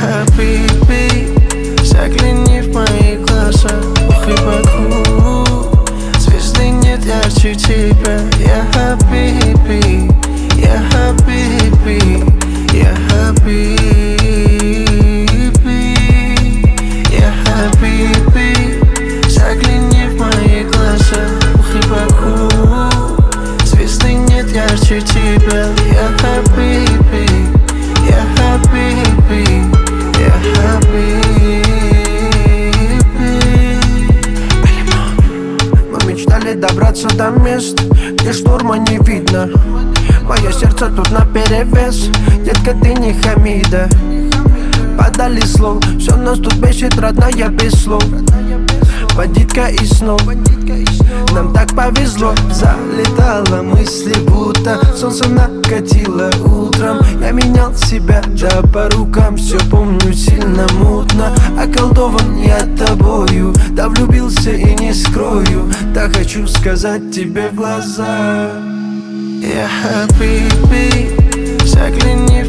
хабиби, загляни в мои глаза. Ох и Баку, звезды нет ярче тебя. Я хабиби, я хабиби, я хабиби, я хабиби, загляни в мои глаза. Ох и Баку, звезды нет ярче тебя. Я хабиби, я хабиби, я хабиби. Мы мечтали добраться до места, где шторма не видно. Мое сердце тут наперевес, детка, ты не Хамида. Подали слов, все нас тут бесит, родная, без слов. Водитка и снов, нам так повезло. Залетала мысли, будто солнце накатило утром. Я менял себя, да по рукам все помню сильно мутно. Околдован я тобою, да влюбился и не скрою. Да хочу сказать тебе в глаза. Я хабиби, загляни